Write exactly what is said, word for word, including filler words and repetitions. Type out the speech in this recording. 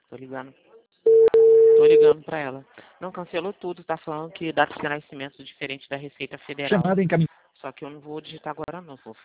Tô ligando. Tô ligando pra ela. Não, cancelou tudo. Tá falando que data de nascimento diferente da Receita Federal. Chamada encaminhada. Só que eu não vou digitar agora não. Vou